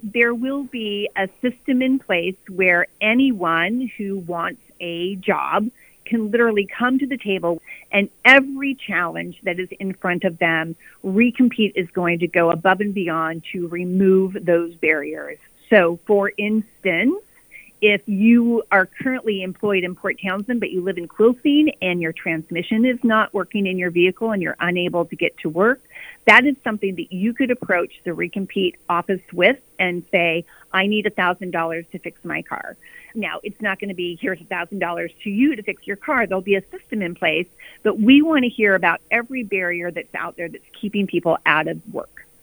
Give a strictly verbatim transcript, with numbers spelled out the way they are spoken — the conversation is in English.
there will be a system in place where anyone who wants a job can literally come to the table, and every challenge that is in front of them, Recompete is going to go above and beyond to remove those barriers. So, for instance, if you are currently employed in Port Townsend, but you live in Quilcene and your transmission is not working in your vehicle and you're unable to get to work, that is something that you could approach the Recompete office with and say, I need one thousand dollars to fix my car. Now, it's not going to be, here's one thousand dollars to you to fix your car. There'll be a system in place, but we want to hear about every barrier that's out there that's keeping people out of work.